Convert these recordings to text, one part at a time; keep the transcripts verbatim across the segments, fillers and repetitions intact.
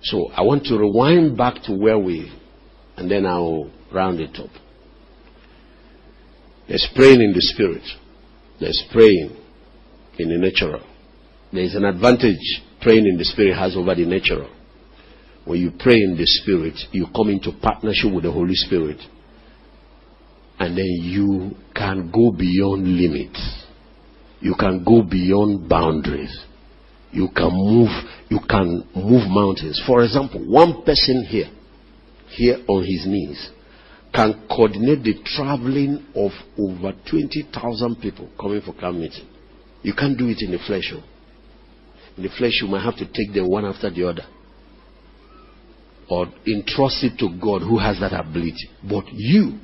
So I want to rewind back to where we, and then I'll round it up. There's praying in the spirit. There's praying in the natural. There's an advantage praying in the spirit has over the natural. When you pray in the spirit, you come into partnership with the Holy Spirit. And then you can go beyond limits. You can go beyond boundaries. You can move, you can move mountains. For example, one person here, here on his knees, can coordinate the traveling of over twenty thousand people coming for camp meeting. You can't do it in the flesh. In the flesh, you might have to take them one after the other. Or entrust it to God who has that ability. But you,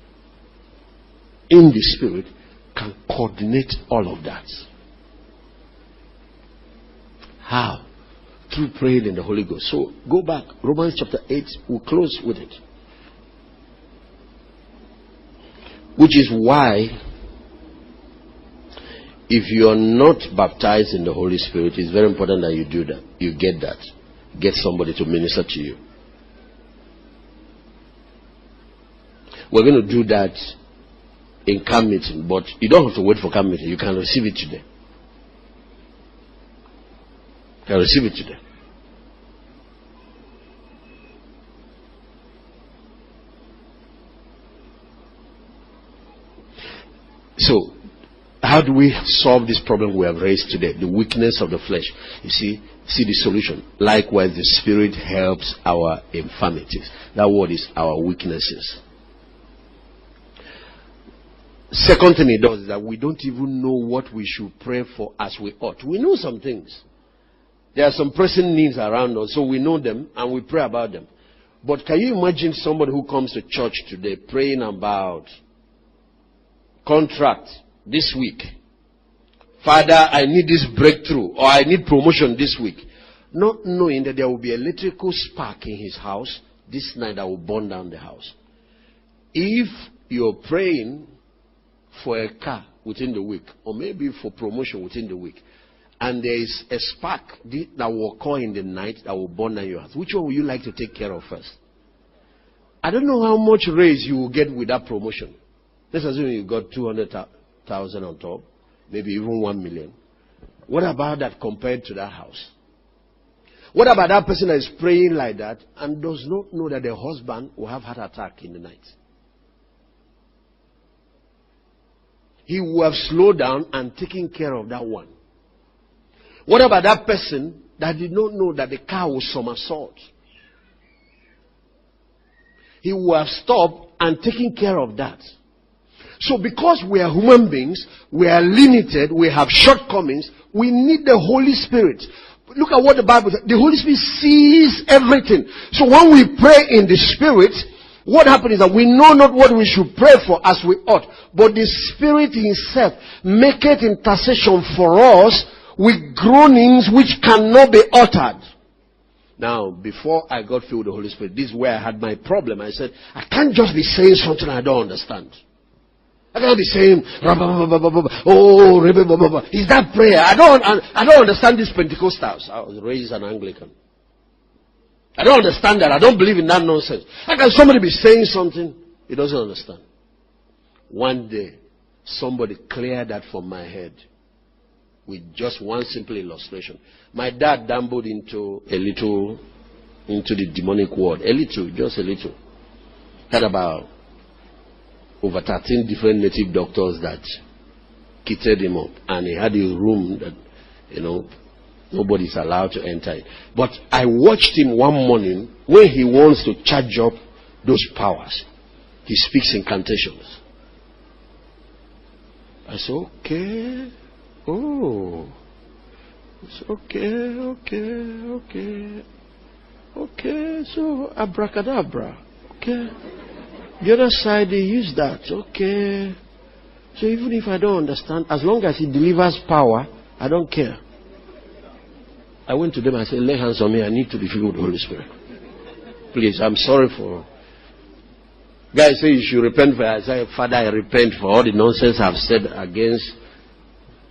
in the spirit, can coordinate all of that. How? Through praying in the Holy Ghost. So go back. Romans chapter eight, we'll close with it. Which is why, if you are not baptized in the Holy Spirit, it's very important that you do that. You get that. Get somebody to minister to you. We're going to do that in camp meeting, but you don't have to wait for camp meeting. You can receive it today. You can receive it today. So, how do we solve this problem we have raised today? The weakness of the flesh. You see, see the solution. Likewise, the Spirit helps our infirmities. That word is our weaknesses. Second thing it does is that we don't even know what we should pray for as we ought. We know some things. There are some pressing needs around us, so we know them and we pray about them. But can you imagine somebody who comes to church today praying about contract this week? Father, I need this breakthrough, or I need promotion this week. Not knowing that there will be an electrical spark in his house this night that will burn down the house. If you're praying for a car within the week, or maybe for promotion within the week, and there is a spark that will occur in the night that will burn down your house, which one would you like to take care of first? I don't know how much raise you will get with that promotion. Let's assume you got two hundred thousand on top, maybe even one million. What about that compared to that house? What about that person that is praying like that and does not know that the husband will have heart attack in the night? He will have slowed down and taken care of that one. What about that person that did not know that the car will somersault? He will have stopped and taken care of that. So because we are human beings, we are limited, we have shortcomings, we need the Holy Spirit. Look at what the Bible says. The Holy Spirit sees everything. So when we pray in the Spirit, what happens is that we know not what we should pray for as we ought, but the Spirit Himself maketh intercession for us with groanings which cannot be uttered. Now, before I got filled with the Holy Spirit, this is where I had my problem. I said, I can't just be saying something I don't understand. I can't be saying, oh, is that prayer? I don't, I don't understand these Pentecostals. I was raised an Anglican. I don't understand that. I don't believe in that nonsense. How can somebody be saying something he doesn't understand? One day, somebody cleared that from my head with just one simple illustration. My dad dabbled into a little, into the demonic world. A little, just a little. Had about over thirteen different native doctors that kitted him up. And he had a room that, you know, nobody's allowed to enter it. But I watched him one morning when he wants to charge up those powers. He speaks incantations. I said, okay. Oh. It's okay, okay, okay. Okay, so abracadabra. Okay. The other side, they use that. Okay. So even if I don't understand, as long as it delivers power, I don't care. I went to them and said, lay hands on me. I need to be filled with the Holy Spirit. Please, I'm sorry for... Guys say you should repent for... I say, Father, I repent for all the nonsense I've said against...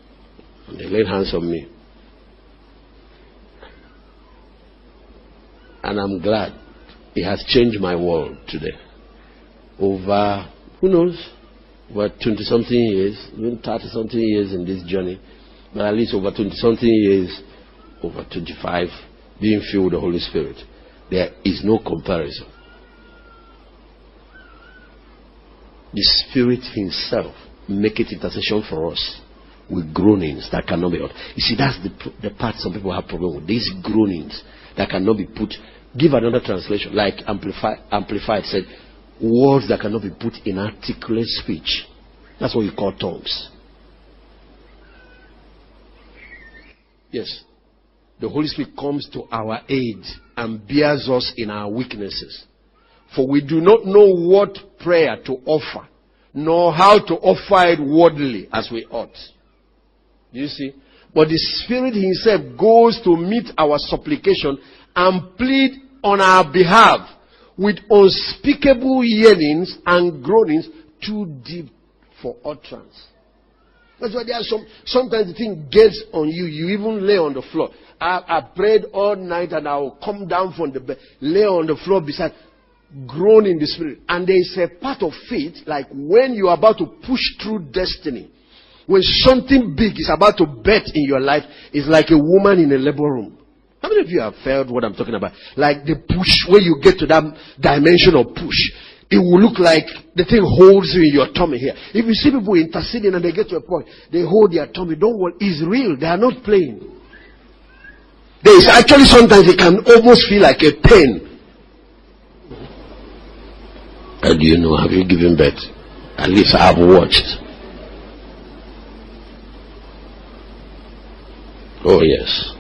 And they laid hands on me. And I'm glad. It has changed my world today. Over, who knows, over twenty-something years, even thirty-something years in this journey, but at least over twenty-something years, over twenty-five, being filled with the Holy Spirit. There is no comparison. The Spirit Himself maketh intercession for us with groanings that cannot be uttered. You see, that's the, the part some people have problem with. These groanings that cannot be put. Give another translation, like Amplified, Amplified said, words that cannot be put in articulate speech. That's what you call tongues. Yes. The Holy Spirit comes to our aid and bears us in our weaknesses. For we do not know what prayer to offer, nor how to offer it worthily as we ought. Do you see? But the Spirit Himself goes to meet our supplication and plead on our behalf with unspeakable yearnings and groanings too deep for utterance. That's why there are some, sometimes the thing gets on you, you even lay on the floor. I, I prayed all night and I will come down from the bed, lay on the floor beside, groan in the Spirit. And there is a part of faith, like when you are about to push through destiny, when something big is about to birth in your life, it's like a woman in a labor room. How many of you have felt what I'm talking about? Like the push, when you get to that dimension of push, it will look like the thing holds you in your tummy here. If you see people interceding and they get to a point, they hold their tummy. Don't worry, it's real. They are not playing. There is actually sometimes it can almost feel like a pain. How do you know? Have you given birth? At least I have watched. Oh yes.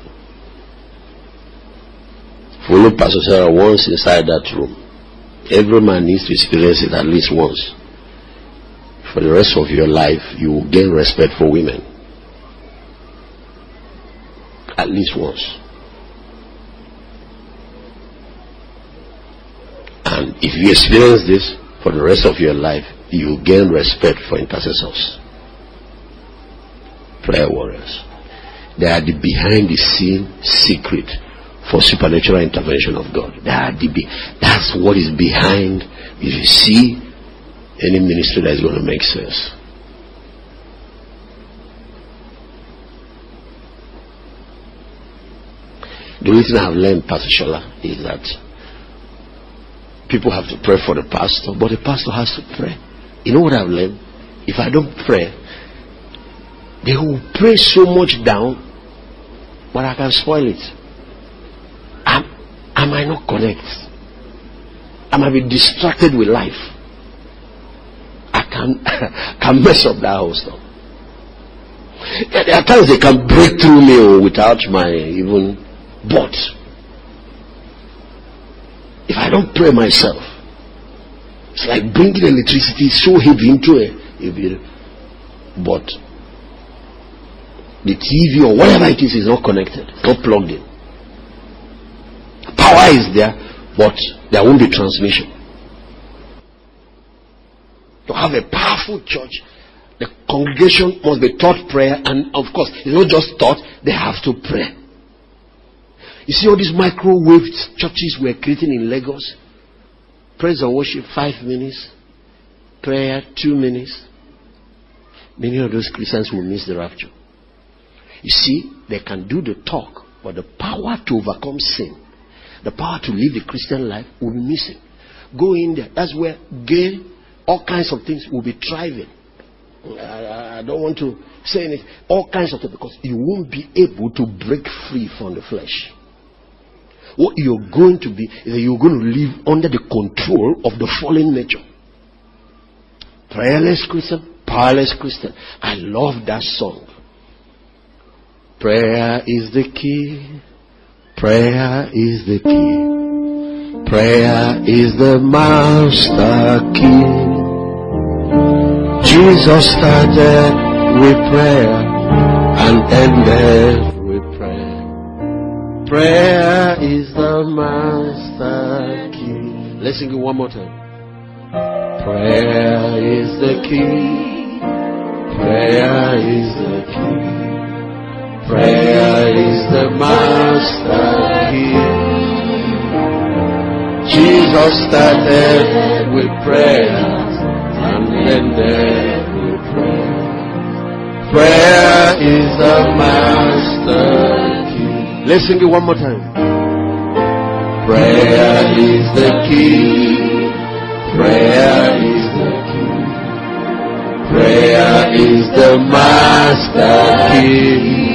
Follow Pastor Sarah once inside that room. Every man needs to experience it at least once. For the rest of your life, you will gain respect for women. At least once. And if you experience this for the rest of your life, you will gain respect for intercessors. Prayer warriors. They are the behind the scene secret for supernatural intervention of God. They are the be- that's what is behind. If you see any ministry that is going to make sense. The only thing I have learned, Pastor Shola, is that people have to pray for the pastor, but the pastor has to pray. You know what I've learned? If I don't pray, they will pray so much down, but I can spoil it. I, I might not connect. I might be distracted with life. I can, can mess up that whole stuff. Yeah, there are times they can break through me without my even but. If I don't pray myself, it's like bringing electricity so heavy into a, a but the T V or whatever it is is not connected, not plugged in. Power is there, but there won't be transmission. To have a powerful church, the congregation must be taught prayer, and of course, it's not just taught, they have to pray. You see all these microwave churches we're creating in Lagos? Praise and worship, five minutes. Prayer, two minutes. Many of those Christians will miss the rapture. You see, they can do the talk, but the power to overcome sin, the power to live the Christian life will be missing. Go in there. That's where gay, all kinds of things will be thriving. I, I don't want to say anything. All kinds of things, because you won't be able to break free from the flesh. What you're going to be is that you're going to live under the control of the fallen nature. Prayerless Christian, powerless Christian. I love that song. Prayer is the key. Prayer is the key. Prayer is the master key. Jesus started with prayer and ended with prayer. Prayer is the master key. Let's sing it one more time. Prayer is the key. Prayer is the key. Prayer is the master key. Jesus started with prayer and ended with prayer. Prayer is the master key. Let's sing it one more time. Prayer is the key. Prayer is the key. Prayer is the master key.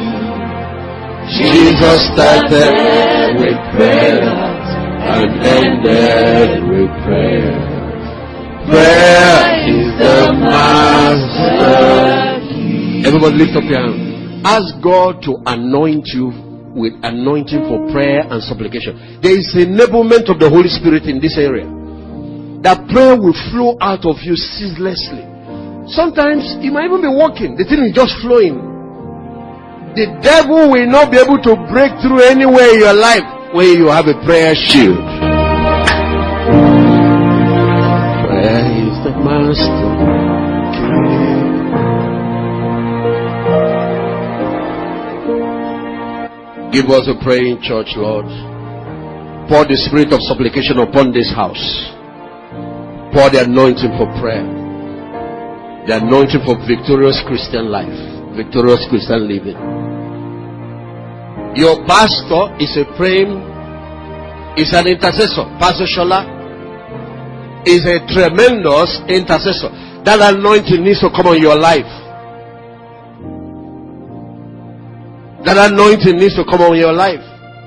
Jesus started with prayer and ended with prayer. Prayer is the master key. Everybody lift up your hand. Ask God to anoint you with anointing for prayer and supplication. There is enablement of the Holy Spirit in this area. That prayer will flow out of you ceaselessly. Sometimes you might even be walking, the thing is just flowing. The devil will not be able to break through anywhere in your life where you have a prayer shield. Prayer is the master key. Give us a praying church, Lord. Pour the spirit of supplication upon this house. Pour the anointing for prayer. The anointing for victorious Christian life. Victorious Christian living. Your pastor is a praying, is an intercessor. Pastor Shola is a tremendous intercessor. That anointing needs to come on your life. That anointing needs to come on your life.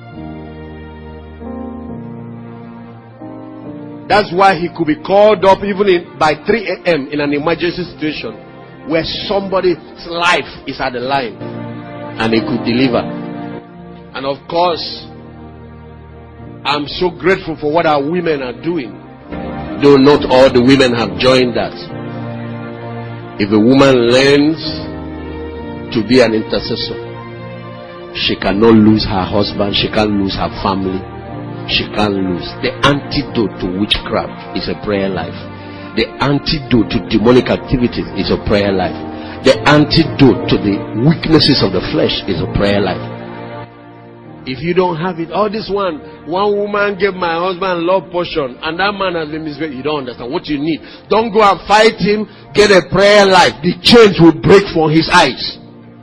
That's why he could be called up even in, by three a.m. in an emergency situation where somebody's life is at the line and he could deliver. And of course, I'm so grateful for what our women are doing. Though not all the women have joined that. If a woman learns to be an intercessor, she cannot lose her husband, she can't lose her family. She can't lose. The antidote to witchcraft is a prayer life. The antidote to demonic activities is a prayer life. The antidote to the weaknesses of the flesh is a prayer life. If you don't have it, all this one, one woman gave my husband love potion and that man has been misbehaved. You don't understand what you need. Don't go and fight him. Get a prayer life. The chains will break from his eyes.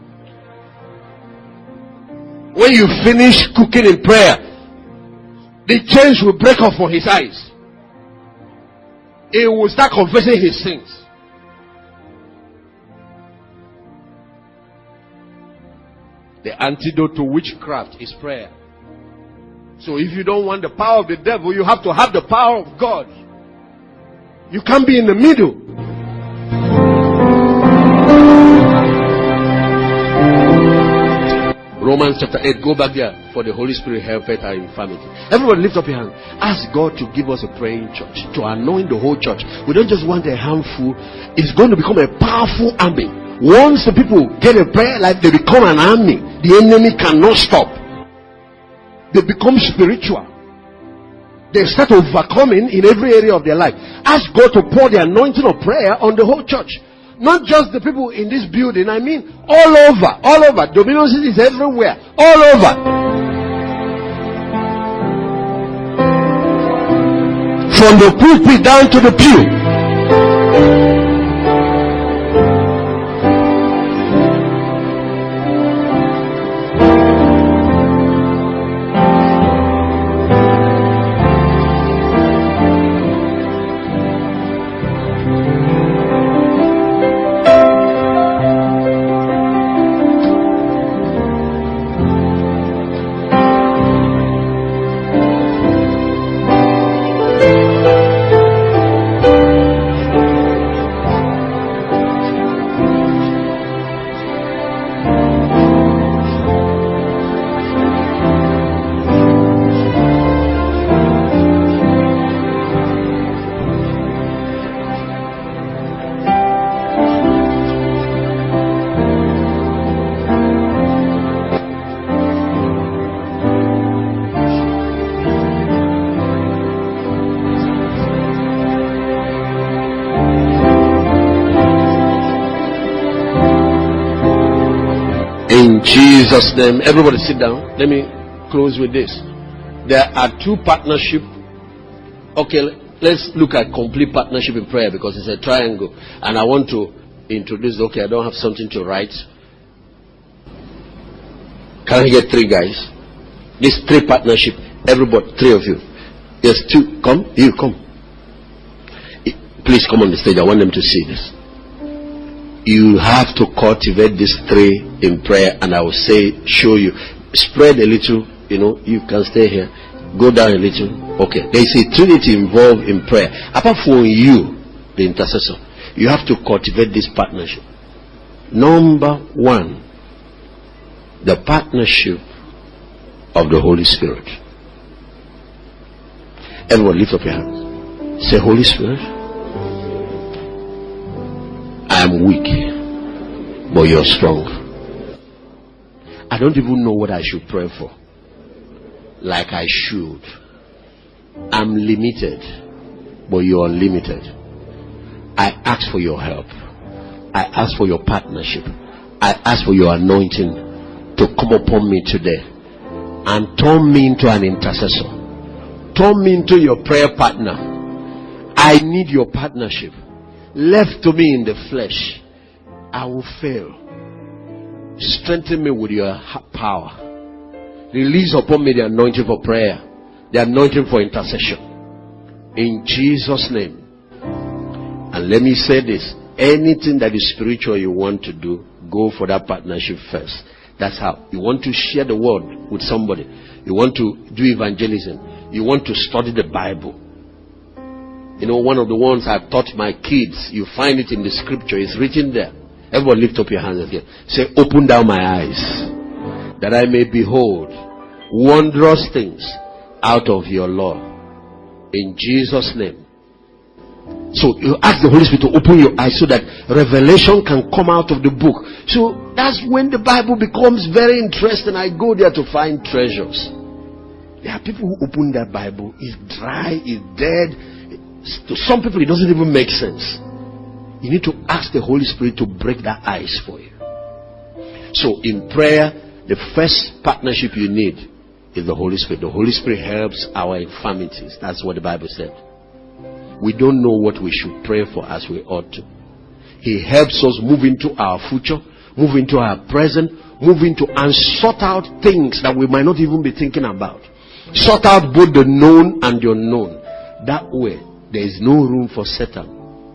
When you finish cooking in prayer, the chains will break off from his eyes. He will start confessing his sins. The antidote to witchcraft is prayer. So if you don't want the power of the devil, you have to have the power of God. You can't be in the middle. Romans chapter eight, go back there. For the Holy Spirit helpeth our infirmity. Everybody lift up your hand. Ask God to give us a praying church, to anoint the whole church. We don't just want a handful. It's going to become a powerful army. Once the people get a prayer life, they become an army. The enemy cannot stop. They become spiritual. They start overcoming in every area of their life. Ask God to pour the anointing of prayer on the whole church. Not just the people in this building, I mean all over, all over. Dominion City is everywhere, all over. From the pulpit down to the pew. In Jesus' name, everybody sit down. Let me close with this. There are two partnerships Okay, let's look at complete partnership in prayer, because it's a triangle. And I want to introduce, okay, I don't have something to write. Can I get three guys? This three partnership, everybody, three of you. Yes, two, come, you come. Please come on the stage, I want them to see this. You have to cultivate these three in prayer, and I will say, show you. Spread a little, you know, you can stay here. Go down a little. Okay, there is a trinity involved in prayer. Apart from you, the intercessor, you have to cultivate this partnership. Number one, the partnership of the Holy Spirit. Everyone lift up your hands. Say, Holy Spirit, I am weak, but you're strong. I don't even know what I should pray for like I should. I'm limited, but you're unlimited. I ask for your help. I ask for your partnership. I ask for your anointing to come upon me today and turn me into an intercessor. Turn me into your prayer partner. I need your partnership. Left to me in the flesh, I will fail. Strengthen me with your power. Release upon me the anointing for prayer, the anointing for intercession. In Jesus' name. And let me say this. Anything that is spiritual you want to do, go for that partnership first. That's how. You want to share the word with somebody. You want to do evangelism. You want to study the Bible. You know, one of the ones I've taught my kids, you find it in the scripture. It's written there. Everyone lift up your hands again. Say, open down my eyes, that I may behold wondrous things out of your law. In Jesus' name. So you ask the Holy Spirit to open your eyes so that revelation can come out of the book. So that's when the Bible becomes very interesting. I go there to find treasures. There are people who open that Bible. It's dry, it's dead. To some people it doesn't even make sense. You need to ask the Holy Spirit to break that ice for you. So in prayer, the first partnership you need is the Holy Spirit. The Holy Spirit helps our infirmities. That's what the Bible said. We don't know what we should pray for as we ought to. He helps us move into our future, move into our present, move into and sort out things that we might not even be thinking about. Sort out both the known and the unknown. That way, there is no room for Satan.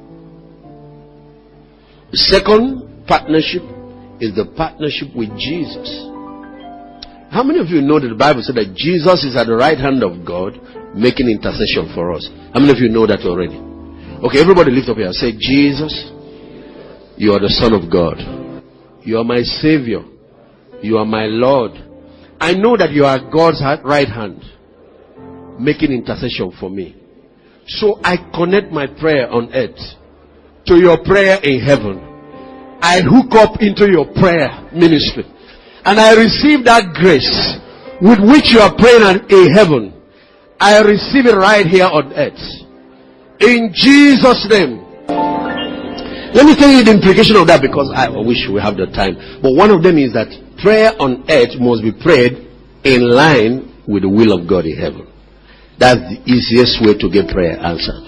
The second partnership is the partnership with Jesus. How many of you know that the Bible said that Jesus is at the right hand of God making intercession for us? How many of you know that already? Okay, everybody lift up here and say, Jesus, you are the Son of God. You are my Savior. You are my Lord. I know that you are God's right hand making intercession for me. So I connect my prayer on earth to your prayer in heaven. I hook up into your prayer ministry. And I receive that grace with which you are praying in heaven. I receive it right here on earth. In Jesus' name. Let me tell you the implication of that, because I wish we have the time. But one of them is that prayer on earth must be prayed in line with the will of God in heaven. That's the easiest way to get prayer answered.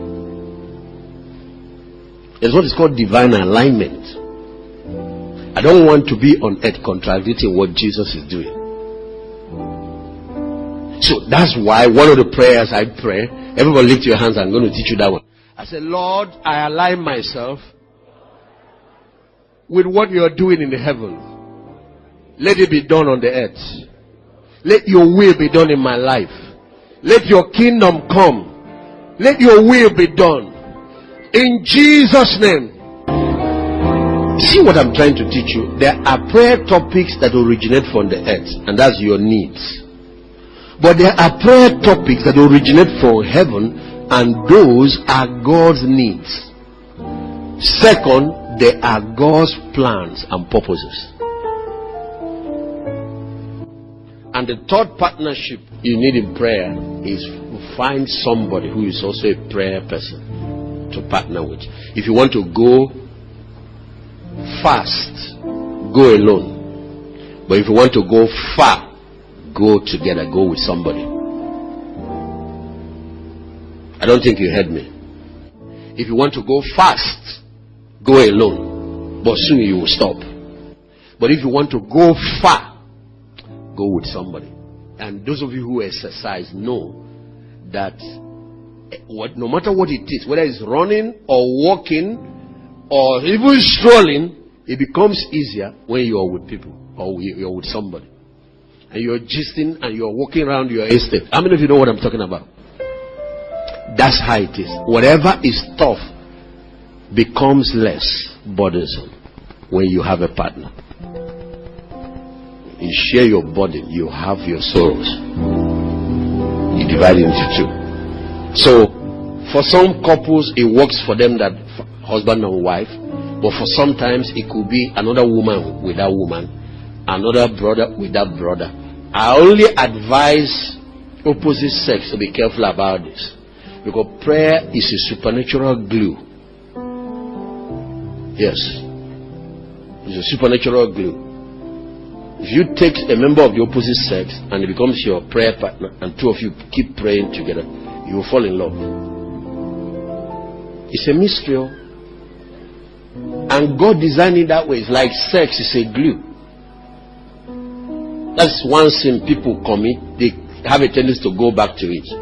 It's what is called divine alignment. I don't want to be on earth contradicting what Jesus is doing. So that's why one of the prayers I pray, everybody lift your hands, I'm going to teach you that one. I say, Lord, I align myself with what you are doing in the heaven. Let it be done on the earth. Let your will be done in my life. Let your kingdom come. Let your will be done. In Jesus' name. See what I'm trying to teach you? There are prayer topics that originate from the earth, and that's your needs. But there are prayer topics that originate from heaven, and those are God's needs. Second, they are God's plans and purposes. And the third partnership you need in prayer is to find somebody who is also a prayer person to partner with. If you want to go fast, go alone. But if you want to go far, go together, go with somebody. I don't think you heard me. If you want to go fast, go alone. But soon you will stop. But if you want to go far, go with somebody. And those of you who exercise know that what, no matter what it is, whether it's running or walking or even strolling, it becomes easier when you are with people or you're with somebody. And you're gisting and you're walking around your estate. How many of you know what I'm talking about? That's how it is. Whatever is tough becomes less burdensome when you have a partner. You share your burden, you have your sorrows. You divide it into two. So, for some couples, it works for them that husband and wife, but for sometimes it could be another woman with that woman, another brother with that brother. I only advise opposite sex to be careful about this, because prayer is a supernatural glue. Yes, it's a supernatural glue. If you take a member of the opposite sex and it becomes your prayer partner, and two of you keep praying together, you will fall in love. It's a mystery. And God designed it that way. It's like sex is a glue. That's one sin people commit. They have a tendency to go back to it.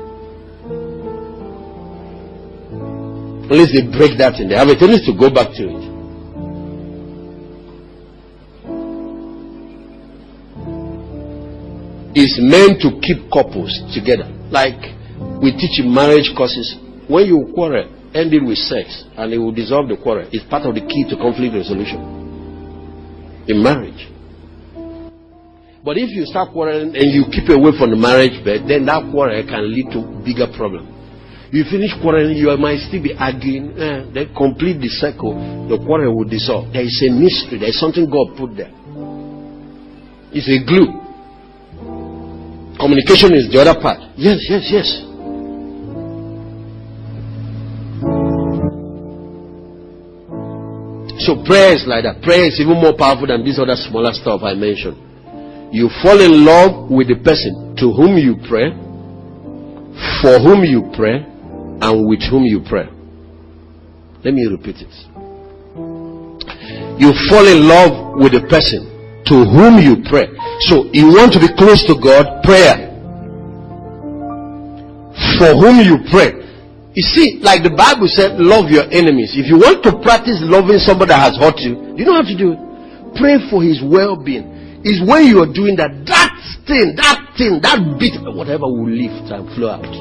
Unless they break that in, they have a tendency to go back to it. Is meant to keep couples together. Like we teach in marriage courses, when you quarrel, end it with sex and it will dissolve the quarrel. It's part of the key to conflict resolution in marriage. But if you start quarreling and you keep away from the marriage bed, then that quarrel can lead to bigger problem. You finish quarreling, you might still be arguing, eh, then complete the cycle, the quarrel will dissolve. There is a mystery, there is something God put there. It's a glue. Communication is the other part. Yes, yes, yes. So prayer is like that. Prayer is even more powerful than this other smaller stuff I mentioned. You fall in love with the person to whom you pray, for whom you pray, and with whom you pray. Let me repeat it. You fall in love with the person to whom you pray. So you want to be close to God, prayer. For whom you pray. You see, like the Bible said, love your enemies. If you want to practice loving somebody that has hurt you, you know how to do it. Pray for his well-being. It's when you are doing that, that thing, that thing, that bit, whatever will lift and flow out.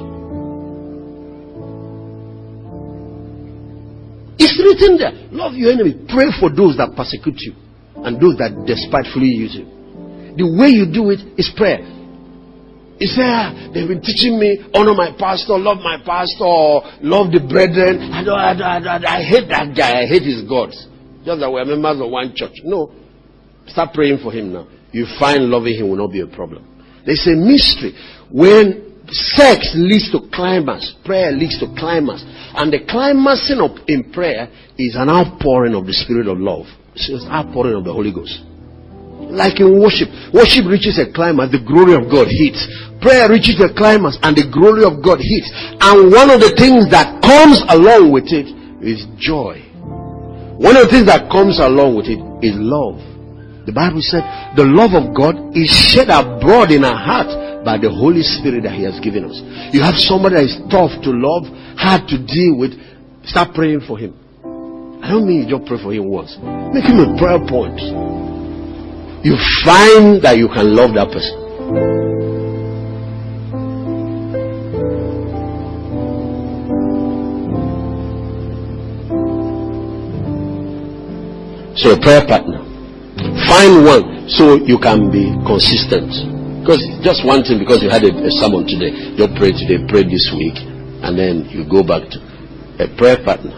It's written there. Love your enemy. Pray for those that persecute you and those that despitefully use you. The way you do it is prayer. He said, ah, they've been teaching me, honor my pastor, love my pastor, love the brethren. I, don't, I, don't, I, don't, I hate that guy. I hate his gods. Just that we're members of one church. No. Start praying for him now. You find loving him will not be a problem. There's a mystery. When sex leads to climax, prayer leads to climax. And the climaxing of in prayer is an outpouring of the Spirit of love. It's an outpouring of the Holy Ghost. Like in worship. Worship reaches a climax, the glory of God hits. Prayer reaches a climax and the glory of God hits. And one of the things that comes along with it is joy. One of the things that comes along with it is love. The Bible said the love of God is shed abroad in our heart by the Holy Spirit that He has given us. You have somebody that is tough to love, hard to deal with, start praying for him. I don't mean you just pray for him once. Make him a prayer point. You find that you can love that person. So a prayer partner. Find one so you can be consistent. Because just one thing, because you had a, a sermon today, you pray today, pray this week, and then you go back to a prayer partner.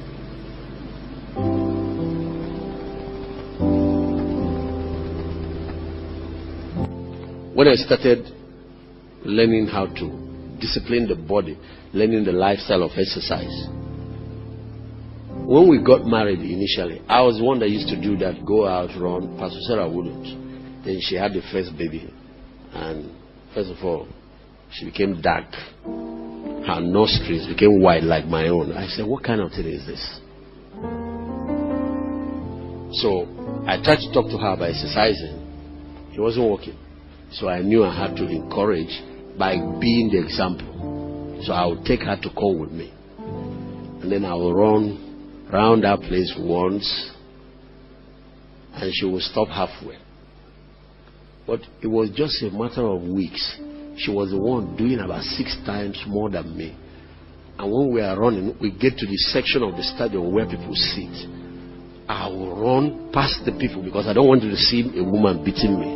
When I started learning how to discipline the body, learning the lifestyle of exercise, when we got married initially, I was the one that used to do that, go out, run. Pastor Sarah wouldn't. Then she had the first baby, and first of all, she became dark. Her nostrils became white like my own. I said, what kind of thing is this? So I tried to talk to her by exercising. It wasn't working. So I knew I had to encourage by being the example. So I would take her to call with me. And then I will run around that place once. And she will stop halfway. But it was just a matter of weeks. She was the one doing about six times more than me. And when we are running, we get to the section of the stadium where people sit. I will run past the people because I don't want to see a woman beating me.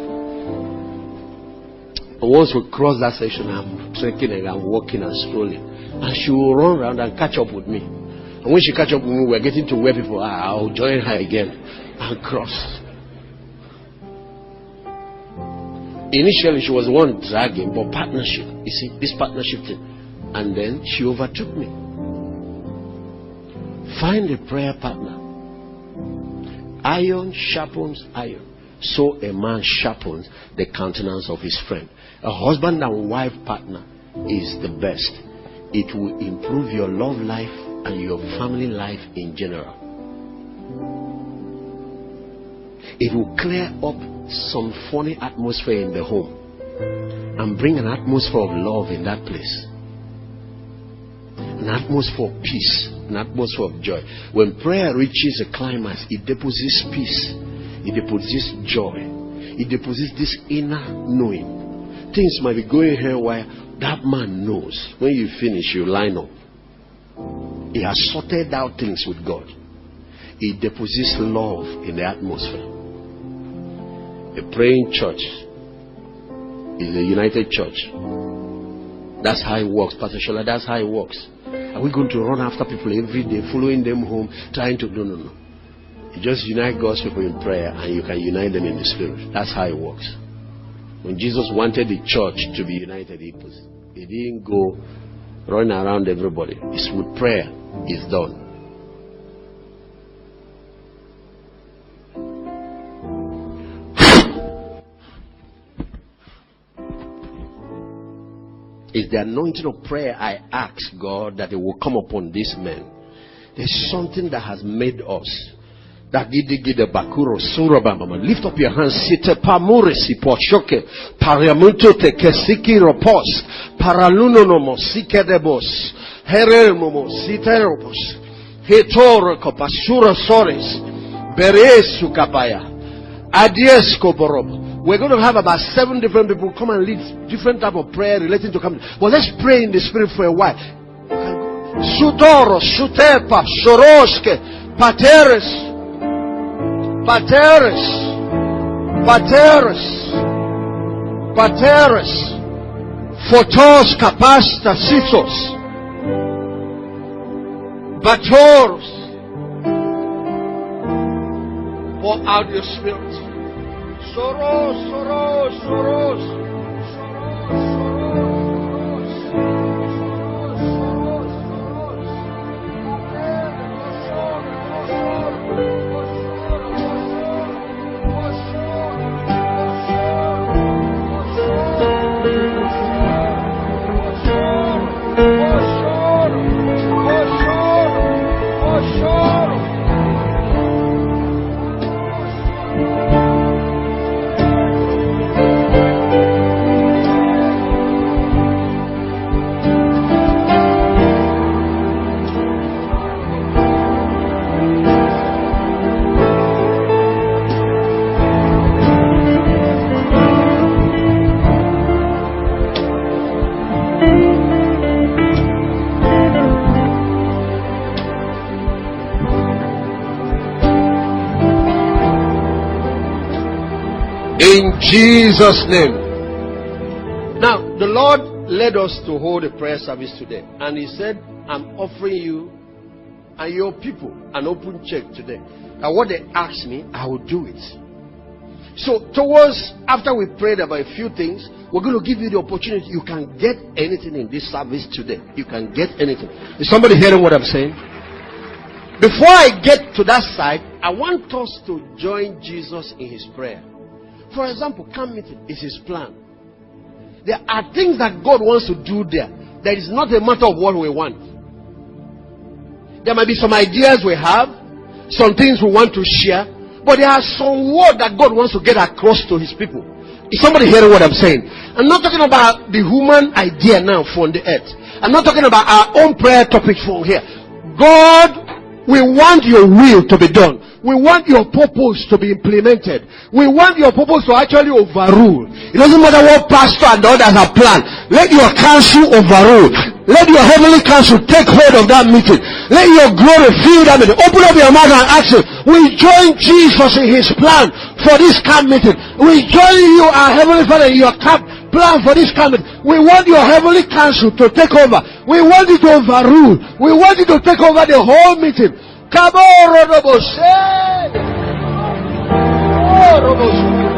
And once we cross that section, I'm trekking and I'm walking and strolling. And she will run around and catch up with me. And when she catch up with me, we're getting to where people are. I'll join her again and cross. Initially, she was the one dragging, but partnership. You see, this partnership thing. And then she overtook me. Find a prayer partner. Iron sharpens iron. So a man sharpens the countenance of his friend. A husband and wife partner is the best. It will improve your love life and your family life in general. It will clear up some funny atmosphere in the home and bring an atmosphere of love in that place, an atmosphere of peace, an atmosphere of joy. When prayer reaches a climax, it deposits peace, it deposits joy, it deposits this inner knowing. Things might be going here while that man knows. When you finish, you line up. He has sorted out things with God. It deposits love in the atmosphere. A praying church is a united church. That's how it works, Pastor Shola. That's how it works. Are we going to run after people every day, following them home, trying to... No, no, no. You just unite God's people in prayer and you can unite them in the spirit. That's how it works. When Jesus wanted the church to be united, he, was, he didn't go running around everybody. It's with prayer. It's done. It's the anointing of prayer. I ask God that it will come upon these men. There's something that has made us. That the bakuro surabama. Lift up your hands. Site pamurisi pochoke. Pariamunto te kesiki ropos. Paralunonomo sikedebos. Heremomo siterobos. Hetoro kopasura soris. Beresu kapaya. Adiesko borobo. We're going to have about seven different people come and lead different type of prayer relating to coming. But let's pray in the spirit for a while. Sutoro, sutepa, shoroske, pateres, pateres, pateres, pateres, photos, capasta, sisos, batoros. Pour out your spirit. Soros, soros, soros, soros, soros, soros, soros, in Jesus' name. Now, the Lord led us to hold a prayer service today. And He said, I'm offering you and your people an open check today. Now, what they ask me, I will do it. So, towards, after we prayed about a few things, we're going to give you the opportunity. You can get anything in this service today. You can get anything. Is somebody hearing what I'm saying? Before I get to that side, I want us to join Jesus in His prayer. For example, camp meeting is His plan. There are things that God wants to do there That is not a matter of what we want. There might be some ideas we have, some things we want to share, but there are some words that God wants to get across to his people. Is somebody hearing what I'm saying? I'm not talking about the human idea now from the earth. I'm not talking about our own prayer topics from here. God, we want your will to be done. We want your purpose to be implemented. We want your purpose to actually overrule. It doesn't matter what pastor and others have planned. Let your counsel overrule. Let your heavenly counsel take hold of that meeting. Let your glory fill that meeting. Open up your mouth and ask him. We join Jesus in his plan for this camp meeting. We join you, our heavenly Father, in your camp plan for this camp meeting. We want your heavenly counsel to take over. We want you to overrule. We want you to take over the whole meeting. Come on, Rodobos. Oh, Rodobos.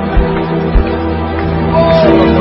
Oh,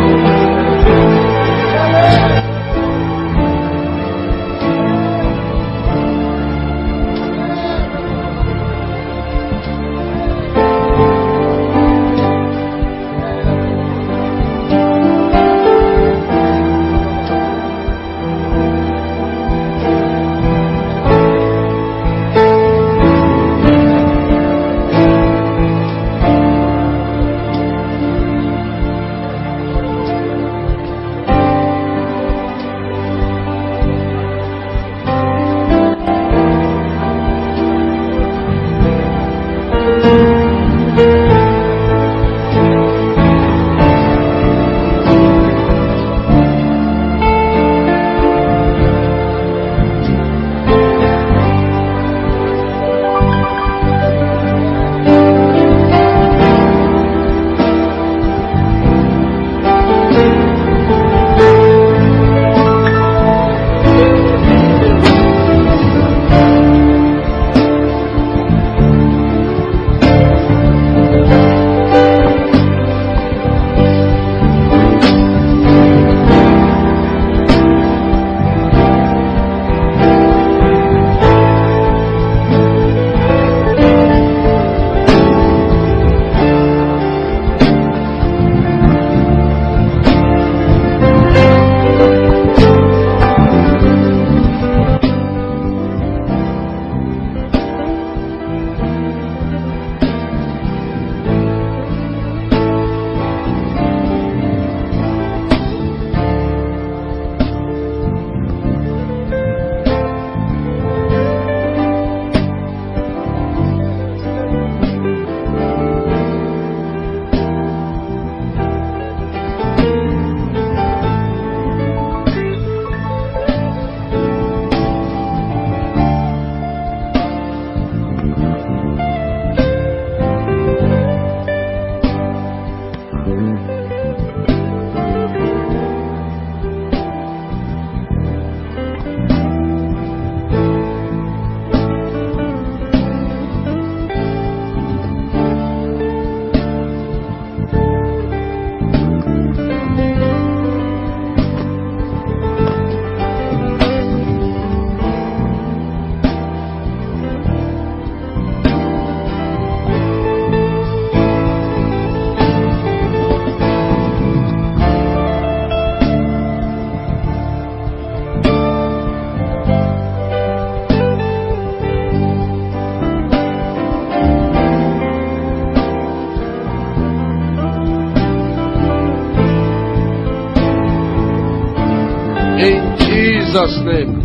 Jesus' name.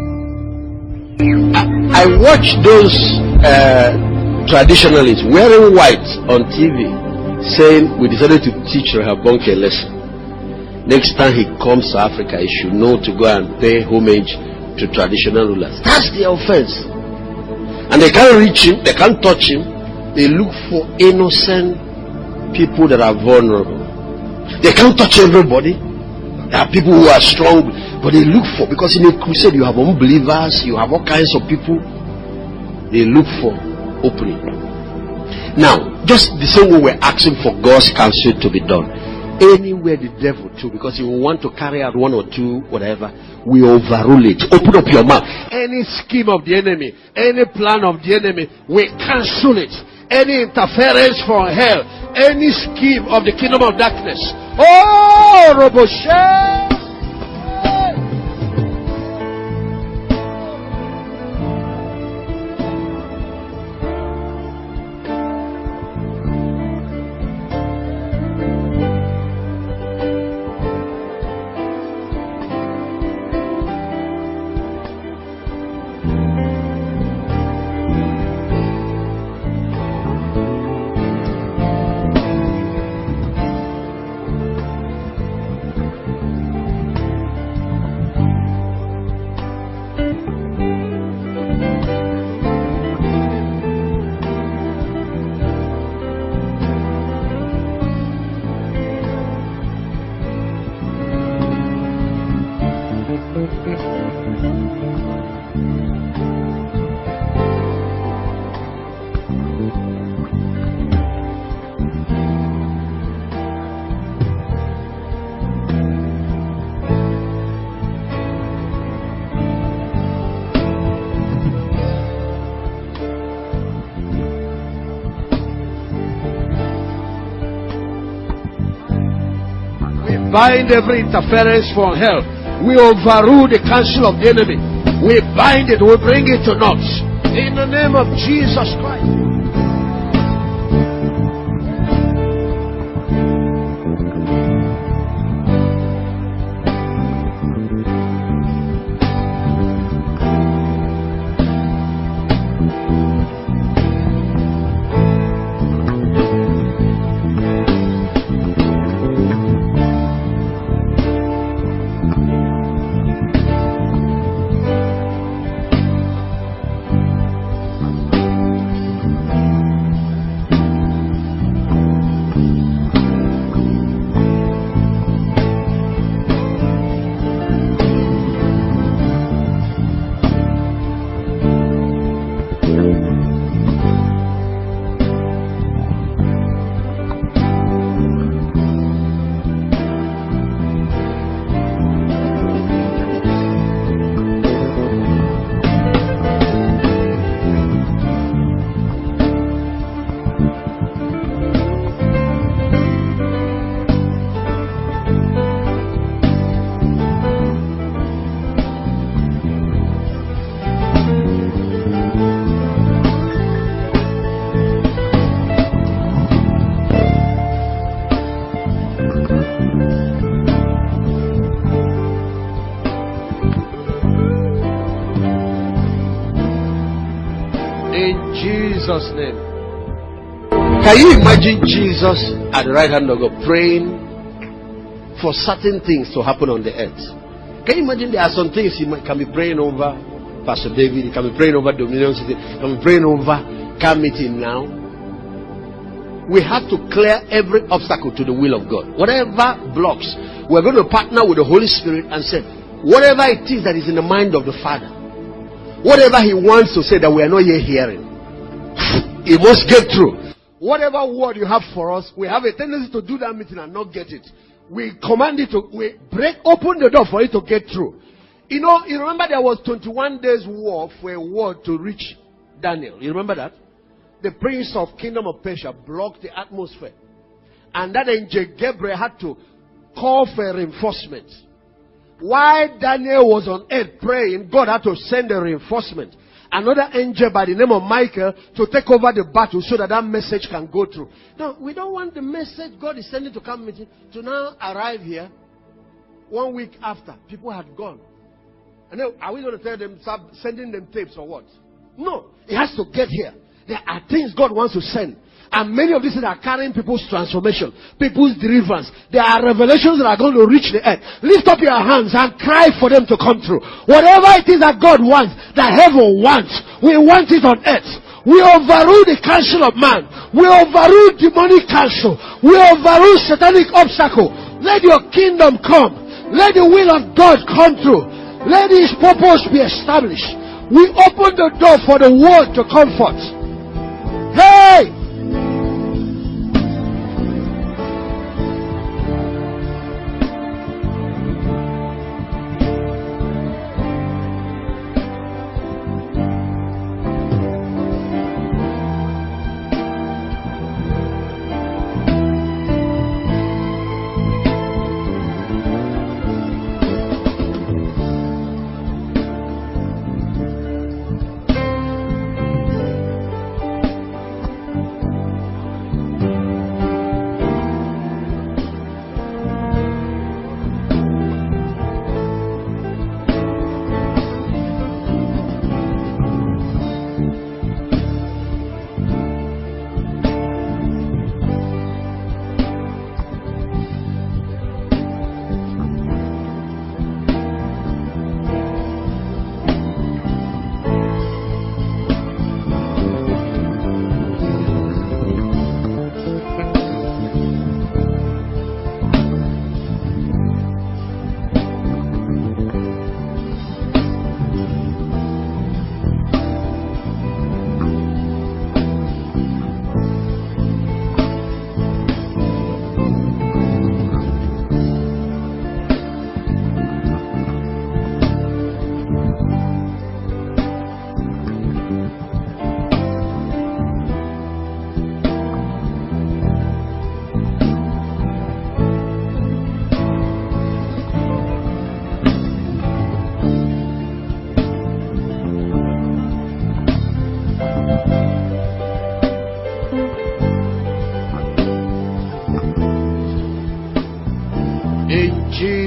I, I watch those uh, traditionalists wearing white on T V saying we decided to teach Rehoboam a lesson. Next time he comes to Africa, he should know to go and pay homage to traditional rulers. That's the offense. And they can't reach him, they can't touch him. They look for innocent people that are vulnerable. They can't touch everybody. There are people who are strong, but they look for, because in a crusade you have unbelievers, you have all kinds of people. They look for opening. Now, just the same way we're asking for God's counsel to be done. Anywhere the devil too, because he will want to carry out one or two, whatever, we overrule it. Open up your mouth. Any scheme of the enemy, any plan of the enemy, we cancel it. Any interference from hell, any scheme of the kingdom of darkness. Oh, Roboshe! bind every interference from hell. We overrule the counsel of the enemy. We bind it. We bring it to naught. In the name of Jesus Christ. Jesus' name. Can you imagine Jesus at the right hand of God praying for certain things to happen on the earth? Can you imagine there are some things he can be praying over? Pastor David, he can be praying over Dominion City, he can be praying over camp meeting now. We have to clear every obstacle to the will of God. Whatever blocks, we're going to partner with the Holy Spirit and say, whatever it is that is in the mind of the Father, whatever he wants to say that we are not yet hearing, it must get through. Whatever word you have for us, we have a tendency to do that meeting and not get it. We command it to, we break, open the door for it to get through. You know, you remember there was twenty-one days war for a word to reach Daniel. You remember that? The prince of kingdom of Persia blocked the atmosphere. And that angel Gabriel had to call for reinforcement. While Daniel was on earth praying, God had to send a reinforcement. Another angel by the name of Michael to take over the battle so that that message can go through. Now, we don't want the message God is sending to come to now arrive here one week after. People had gone. And then, are we going to tell them, start sending them tapes or what? No. It has to get here. There are things God wants to send. And many of these things are carrying people's transformation, people's deliverance. There are revelations that are going to reach the earth. Lift up your hands and cry for them to come through. Whatever it is that God wants, that heaven wants, we want it on earth. We overrule the counsel of man. We overrule demonic counsel. We overrule satanic obstacle. Let your kingdom come. Let the will of God come through. Let his purpose be established. We open the door for the word to comfort. Hey!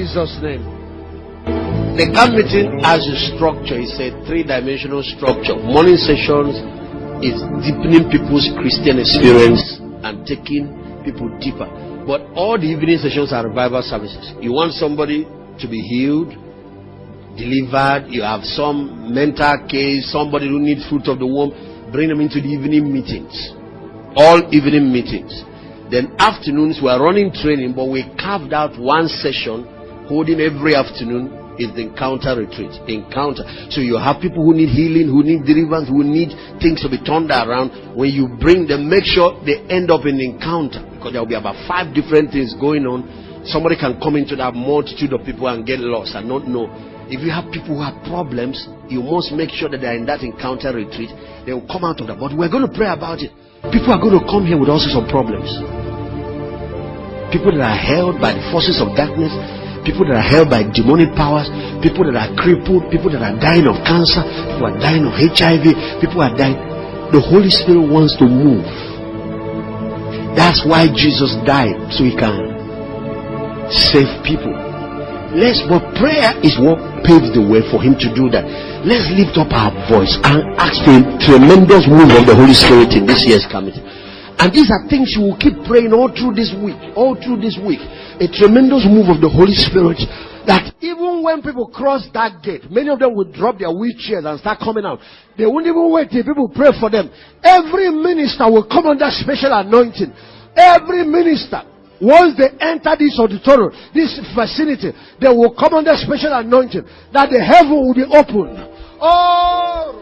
Jesus' name. The camp meeting has a structure. It's a three-dimensional structure. Morning sessions is deepening people's Christian experience and taking people deeper. But all the evening sessions are revival services. You want somebody to be healed, delivered, you have some mental case, somebody who needs fruit of the womb, bring them into the evening meetings. All evening meetings. Then afternoons we are running training, but we carved out one session holding every afternoon is the encounter retreat. Encounter. So you have people who need healing, who need deliverance, who need things to be turned around. When you bring them, make sure they end up in encounter, because there will be about five different things going on. Somebody can come into that multitude of people and get lost and not know. If you have people who have problems, you must make sure that they are in that encounter retreat. They will come out of that. But we're going to pray about it. People are going to come here with all sorts of problems. People that are held by the forces of darkness, people that are held by demonic powers, people that are crippled, people that are dying of cancer, people are dying of H I V, people are dying. The Holy Spirit wants to move. That's why Jesus died, so he can save people. Let's, but prayer is what paves the way for him to do that. Let's lift up our voice and ask for a tremendous move of the Holy Spirit in this year's committee. And these are things you will keep praying all through this week, all through this week. A tremendous move of the Holy Spirit, that even when people cross that gate, many of them will drop their wheelchairs and start coming out. They won't even wait till people pray for them. Every minister will come under special anointing. Every minister, once they enter this auditorium, this vicinity, they will come under special anointing, that the heaven will be opened. Oh!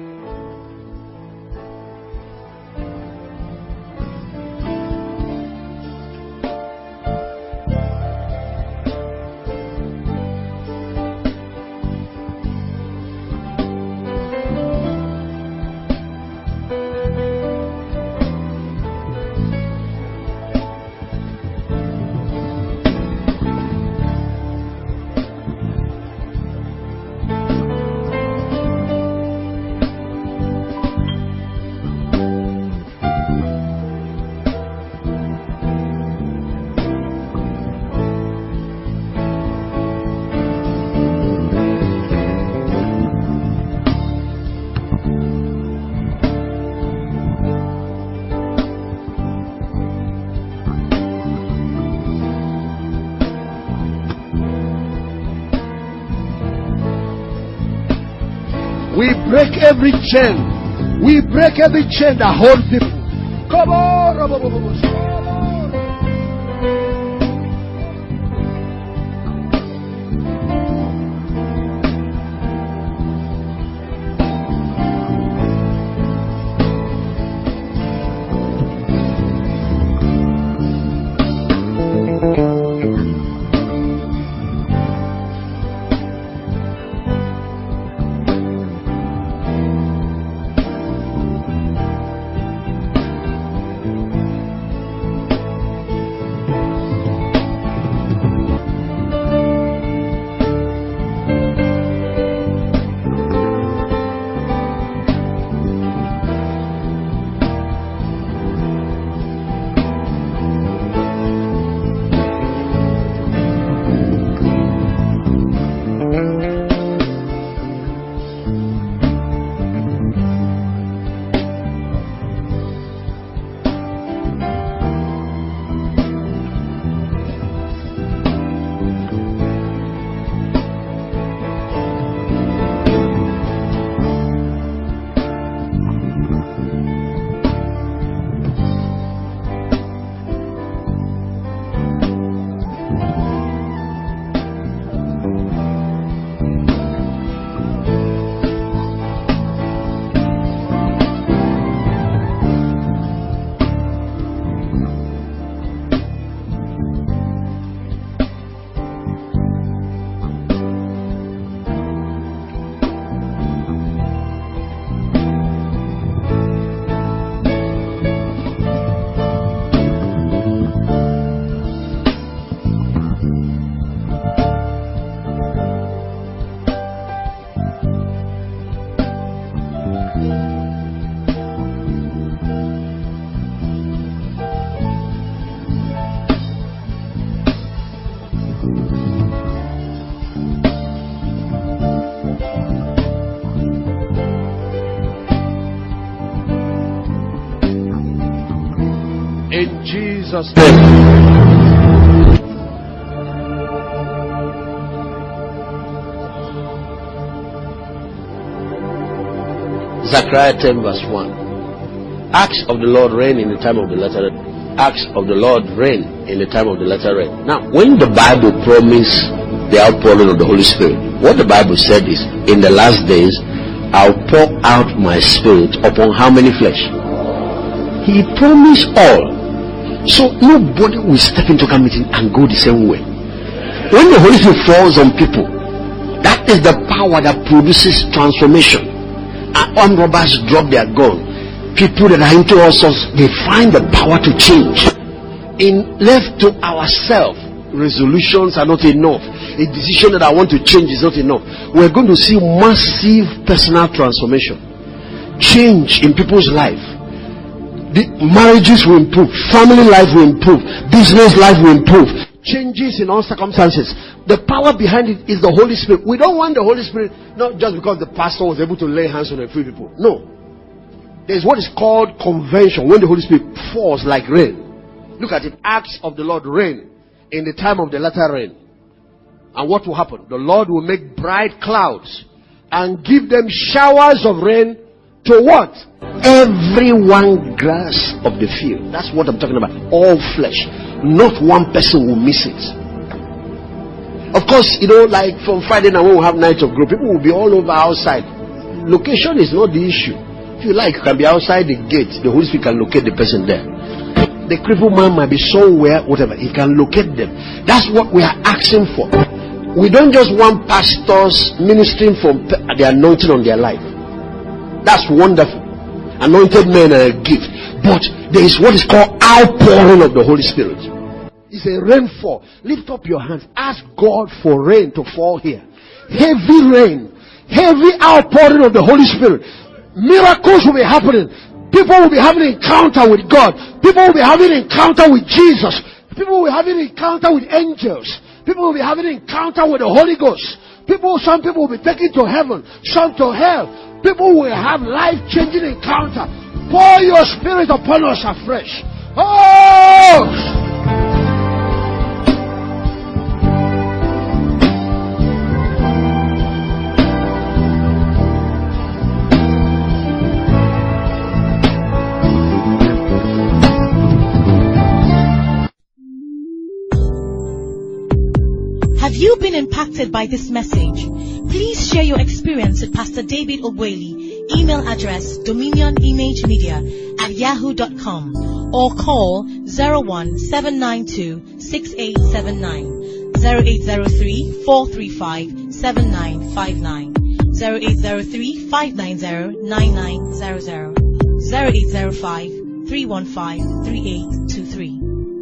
We break every chain. We break every chain that holds people. Come on. In Jesus' name. Zechariah ten verse one. Acts of the Lord reign in the time of the latter rain. Acts of the Lord reign in the time of the latter rain. Now, when the Bible promised the outpouring of the Holy Spirit, what the Bible said is, in the last days, I'll pour out my Spirit upon how many flesh? He promised all. So nobody will step into a meeting and go the same way. When the Holy Spirit falls on people, that is the power that produces transformation. And armed robbers drop their gun. People that are into all sorts, they find the power to change. In left to ourselves, resolutions are not enough. A decision that I want to change is not enough. We're going to see massive personal transformation, change in people's life. The marriages will improve, family life will improve, business life will improve, changes in all circumstances. The power behind it is the Holy Spirit. We don't want the Holy Spirit not just because the pastor was able to lay hands on a few people. No. There's what is called convention, when the Holy Spirit falls like rain. Look at it. Acts of the Lord rain in the time of the latter rain. And what will happen? The Lord will make bright clouds and give them showers of rain to what? Everyone grass of the field. That's what I'm talking about. All flesh. Not one person will miss it. Of course, you know, like from Friday night when we have night of growth, people will be all over outside. Location is not the issue. If you like, you can be outside the gate. The Holy Spirit can locate the person there. The crippled man might be somewhere, whatever. He can locate them. That's what we are asking for. We don't just want pastors ministering from the anointing on their life. That's wonderful. Anointed men are a gift. But there is what is called outpouring of the Holy Spirit. It's a rainfall. Lift up your hands. Ask God for rain to fall here. Heavy rain. Heavy outpouring of the Holy Spirit. Miracles will be happening. People will be having an encounter with God. People will be having an encounter with Jesus. People will be having an encounter with angels. People will be having an encounter with the Holy Ghost. People, some people will be taken to heaven, some to hell. People will have life-changing encounter. Pour your Spirit upon us afresh. Oh! Have you been impacted by this message? Please share your experience with Pastor David Ogweli. Email address dominionimagemedia at yahoo dot com or call zero one seven nine two six eight seven nine, zero eight zero three four three five seven nine five nine, zero eight zero three five nine zero nine nine zero zero, zero eight zero five three one five three eight two three.